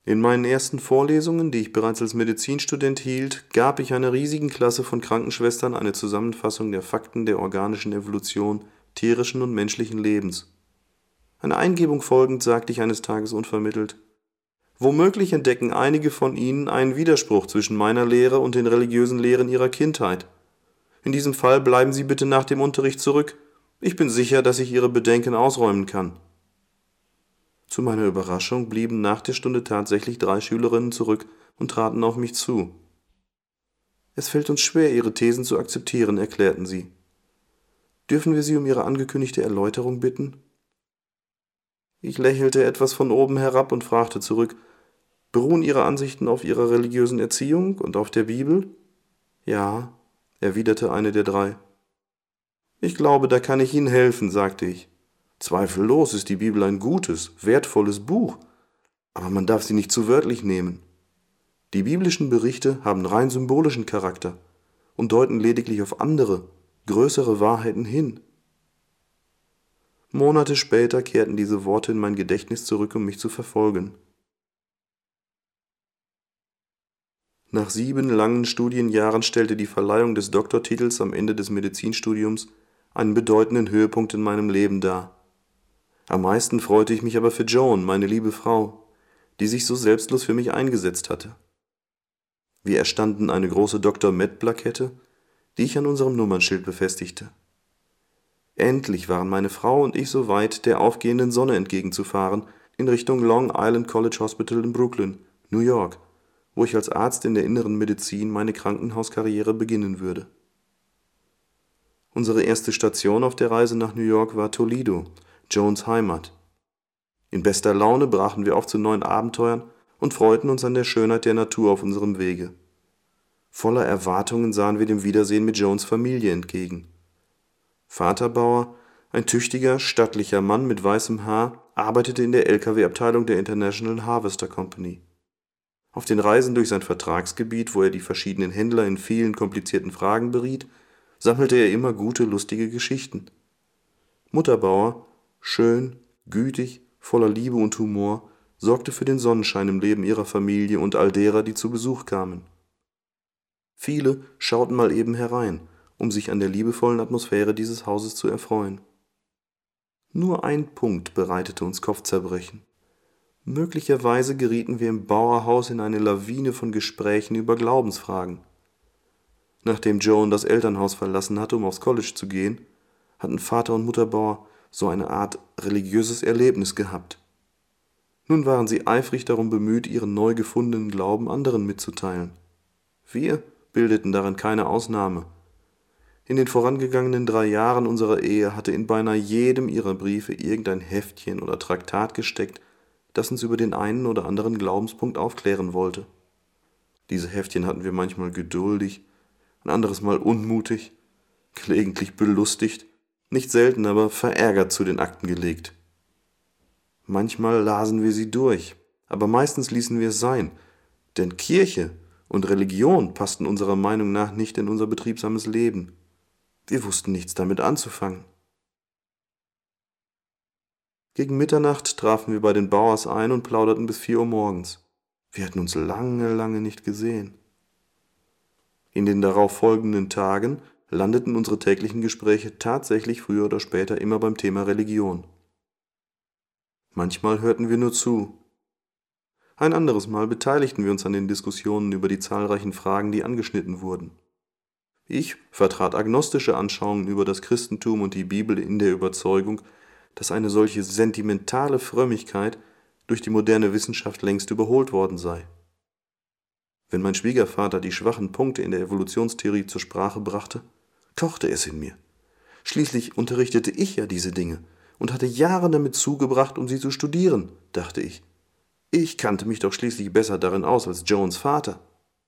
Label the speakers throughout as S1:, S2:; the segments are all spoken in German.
S1: In meinen ersten Vorlesungen, die ich bereits als Medizinstudent hielt, gab ich einer riesigen Klasse von Krankenschwestern eine Zusammenfassung der Fakten der organischen Evolution tierischen und menschlichen Lebens. Einer Eingebung folgend sagte ich eines Tages unvermittelt: Womöglich entdecken einige von Ihnen einen Widerspruch zwischen meiner Lehre und den religiösen Lehren Ihrer Kindheit. In diesem Fall bleiben Sie bitte nach dem Unterricht zurück. Ich bin sicher, dass ich Ihre Bedenken ausräumen kann. Zu meiner Überraschung blieben nach der Stunde tatsächlich 3 Schülerinnen zurück und traten auf mich zu. Es fällt uns schwer, Ihre Thesen zu akzeptieren, erklärten sie. Dürfen wir Sie um Ihre angekündigte Erläuterung bitten? Ich lächelte etwas von oben herab und fragte zurück: Beruhen Ihre Ansichten auf Ihrer religiösen Erziehung und auf der Bibel? Ja, erwiderte eine der 3. Ich glaube, da kann ich Ihnen helfen, sagte ich. Zweifellos ist die Bibel ein gutes, wertvolles Buch, aber man darf sie nicht zu wörtlich nehmen. Die biblischen Berichte haben rein symbolischen Charakter und deuten lediglich auf andere, größere Wahrheiten hin. Monate später kehrten diese Worte in mein Gedächtnis zurück, um mich zu verfolgen. Nach 7 langen Studienjahren stellte die Verleihung des Doktortitels am Ende des Medizinstudiums einen bedeutenden Höhepunkt in meinem Leben dar. Am meisten freute ich mich aber für Joan, meine liebe Frau, die sich so selbstlos für mich eingesetzt hatte. Wir erstanden eine große Dr. Med-Plakette, die ich an unserem Nummernschild befestigte. Endlich waren meine Frau und ich so weit, der aufgehenden Sonne entgegenzufahren, in Richtung Long Island College Hospital in Brooklyn, New York, wo ich als Arzt in der inneren Medizin meine Krankenhauskarriere beginnen würde. Unsere erste Station auf der Reise nach New York war Toledo, Joans Heimat. In bester Laune brachen wir auf zu neuen Abenteuern und freuten uns an der Schönheit der Natur auf unserem Wege. Voller Erwartungen sahen wir dem Wiedersehen mit Joans Familie entgegen. Vater Bauer, ein tüchtiger, stattlicher Mann mit weißem Haar, arbeitete in der LKW-Abteilung der International Harvester Company. Auf den Reisen durch sein Vertragsgebiet, wo er die verschiedenen Händler in vielen komplizierten Fragen beriet, sammelte er immer gute, lustige Geschichten. Mutter Bauer, schön, gütig, voller Liebe und Humor, sorgte für den Sonnenschein im Leben ihrer Familie und all derer, die zu Besuch kamen. Viele schauten mal eben herein, um sich an der liebevollen Atmosphäre dieses Hauses zu erfreuen. Nur ein Punkt bereitete uns Kopfzerbrechen. Möglicherweise gerieten wir im Bauerhaus in eine Lawine von Gesprächen über Glaubensfragen. Nachdem Joan das Elternhaus verlassen hatte, um aufs College zu gehen, hatten Vater und Mutter Bauer so eine Art religiöses Erlebnis gehabt. Nun waren sie eifrig darum bemüht, ihren neu gefundenen Glauben anderen mitzuteilen. Wir bildeten darin keine Ausnahme. In den vorangegangenen 3 Jahren unserer Ehe hatte in beinahe jedem ihrer Briefe irgendein Heftchen oder Traktat gesteckt, das uns über den einen oder anderen Glaubenspunkt aufklären wollte. Diese Heftchen hatten wir manchmal geduldig, ein anderes Mal unmutig, gelegentlich belustigt, nicht selten aber verärgert zu den Akten gelegt. Manchmal lasen wir sie durch, aber meistens ließen wir es sein, denn Kirche und Religion passten unserer Meinung nach nicht in unser betriebsames Leben. Wir wussten nichts damit anzufangen. Gegen Mitternacht trafen wir bei den Bauers ein und plauderten bis 4 Uhr morgens. Wir hatten uns lange nicht gesehen. In den darauf folgenden Tagen landeten unsere täglichen Gespräche tatsächlich früher oder später immer beim Thema Religion. Manchmal hörten wir nur zu. Ein anderes Mal beteiligten wir uns an den Diskussionen über die zahlreichen Fragen, die angeschnitten wurden. Ich vertrat agnostische Anschauungen über das Christentum und die Bibel in der Überzeugung, dass eine solche sentimentale Frömmigkeit durch die moderne Wissenschaft längst überholt worden sei. Wenn mein Schwiegervater die schwachen Punkte in der Evolutionstheorie zur Sprache brachte, kochte es in mir. Schließlich unterrichtete ich ja diese Dinge und hatte Jahre damit zugebracht, um sie zu studieren, dachte ich. Ich kannte mich doch schließlich besser darin aus als Joans Vater.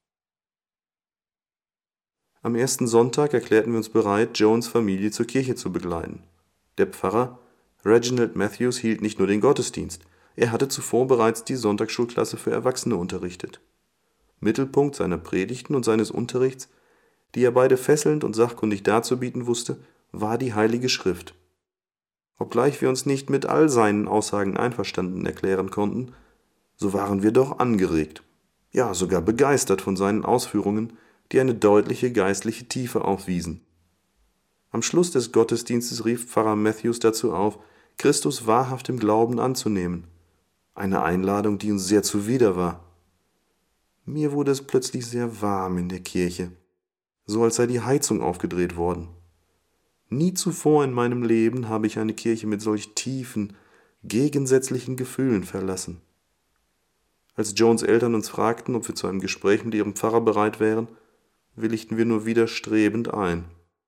S1: Am ersten Sonntag erklärten wir uns bereit, Joans Familie zur Kirche zu begleiten. Der Pfarrer, Reginald Matthews, hielt nicht nur den Gottesdienst, er hatte zuvor bereits die Sonntagsschulklasse für Erwachsene unterrichtet. Mittelpunkt seiner Predigten und seines Unterrichts, die er beide fesselnd und sachkundig darzubieten wusste, war die Heilige Schrift. Obgleich wir uns nicht mit all seinen Aussagen einverstanden erklären konnten, so waren wir doch angeregt, ja sogar begeistert von seinen Ausführungen, die eine deutliche geistliche Tiefe aufwiesen. Am Schluss des Gottesdienstes rief Pfarrer Matthews dazu auf, Christus wahrhaft im Glauben anzunehmen. Eine Einladung, die uns sehr zuwider war. Mir wurde es plötzlich sehr warm in der Kirche, so als sei die Heizung aufgedreht worden. Nie zuvor in meinem Leben habe ich eine Kirche mit solch tiefen, gegensätzlichen Gefühlen verlassen. Als Joans Eltern uns fragten, ob wir zu einem Gespräch mit ihrem Pfarrer bereit wären, willigten wir nur widerstrebend ein.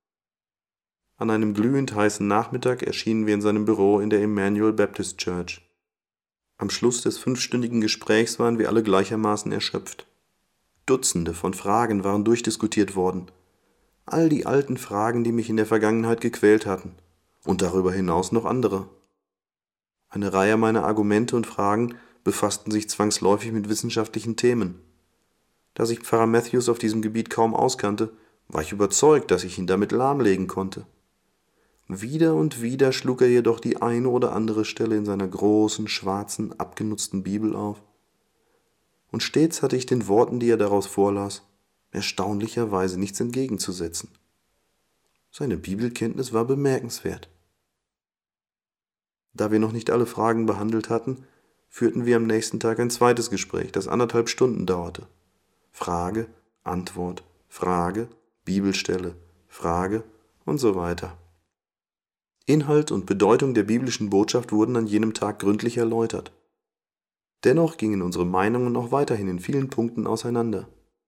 S1: An einem glühend heißen Nachmittag erschienen wir in seinem Büro in der Emmanuel Baptist Church. Am Schluss des 5-stündigen Gesprächs waren wir alle gleichermaßen erschöpft. Dutzende von Fragen waren durchdiskutiert worden. All die alten Fragen, die mich in der Vergangenheit gequält hatten. Und darüber hinaus noch andere. Eine Reihe meiner Argumente und Fragen befassten sich zwangsläufig mit wissenschaftlichen Themen. Da sich Pfarrer Matthews auf diesem Gebiet kaum auskannte, war ich überzeugt, dass ich ihn damit lahmlegen konnte. Wieder und wieder schlug er jedoch die eine oder andere Stelle in seiner großen, schwarzen, abgenutzten Bibel auf. Und stets hatte ich den Worten, die er daraus vorlas, erstaunlicherweise nichts entgegenzusetzen. Seine Bibelkenntnis war bemerkenswert. Da wir noch nicht alle Fragen behandelt hatten, führten wir am nächsten Tag ein zweites Gespräch, das 1,5 Stunden dauerte. Frage, Antwort, Frage, Bibelstelle, Frage und so weiter. Inhalt und Bedeutung der biblischen Botschaft wurden an jenem Tag gründlich erläutert. Dennoch gingen unsere Meinungen auch weiterhin in vielen Punkten auseinander.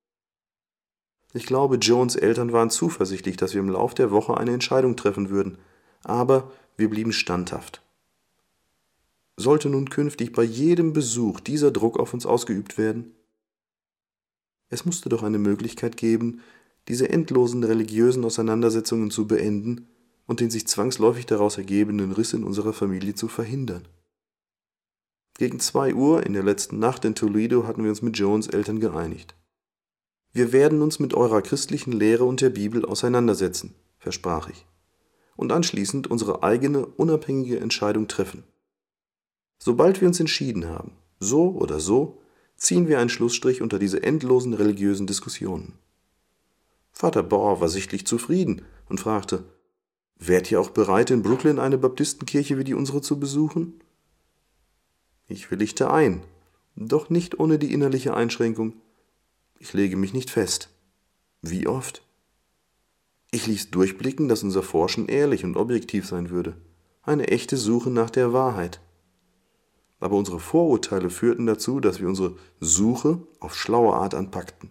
S1: Ich glaube, Joans Eltern waren zuversichtlich, dass wir im Lauf der Woche eine Entscheidung treffen würden, aber wir blieben standhaft. Sollte nun künftig bei jedem Besuch dieser Druck auf uns ausgeübt werden? Es musste doch eine Möglichkeit geben, diese endlosen religiösen Auseinandersetzungen zu beenden und den sich zwangsläufig daraus ergebenden Riss in unserer Familie zu verhindern. Gegen 2 Uhr in der letzten Nacht in Toledo hatten wir uns mit Joans Eltern geeinigt. Wir werden uns mit eurer christlichen Lehre und der Bibel auseinandersetzen, versprach ich, und anschließend unsere eigene, unabhängige Entscheidung treffen. Sobald wir uns entschieden haben, so oder so, ziehen wir einen Schlussstrich unter diese endlosen religiösen Diskussionen. Vater Bauer war sichtlich zufrieden und fragte, wärt ihr auch bereit, in Brooklyn eine Baptistenkirche wie die unsere zu besuchen? Ich willigte ein, doch nicht ohne die innerliche Einschränkung, ich lege mich nicht fest. Wie oft? Ich ließ durchblicken, dass unser Forschen ehrlich und objektiv sein würde, eine echte Suche nach der Wahrheit. Aber unsere Vorurteile führten dazu, dass wir unsere Suche auf schlaue Art anpackten.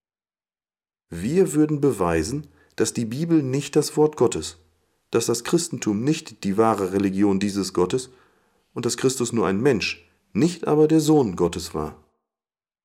S1: Wir würden beweisen, dass die Bibel nicht das Wort Gottes, dass das Christentum nicht die wahre Religion dieses Gottes und dass Christus nur ein Mensch, nicht aber der Sohn Gottes war.